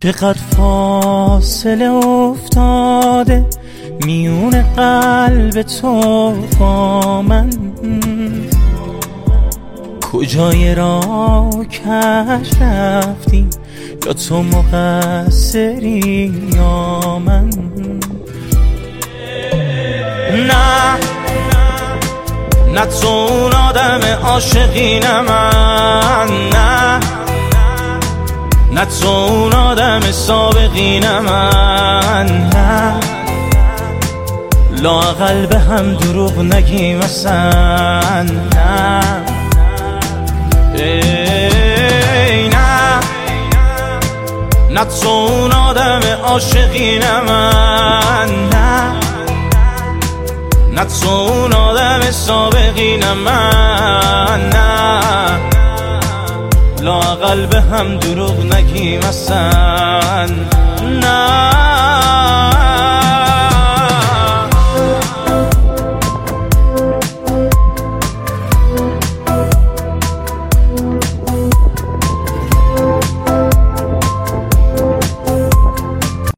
چقدر فاصله افتاده میون قلب تو با من، کجای راه کش رفتی، یا تو مقصری یا من؟ نه تو اون آدم عاشقی، نه من، نه تو اون آدم سابقی، نه من، نه لااقل به هم دروغ نگیم اصلا، نه نه تو اون آدم عاشقی، نه من، نه تو اون آدم سابقی، نه من، نه لااقل به هم دروغ نگیم اصلا، نه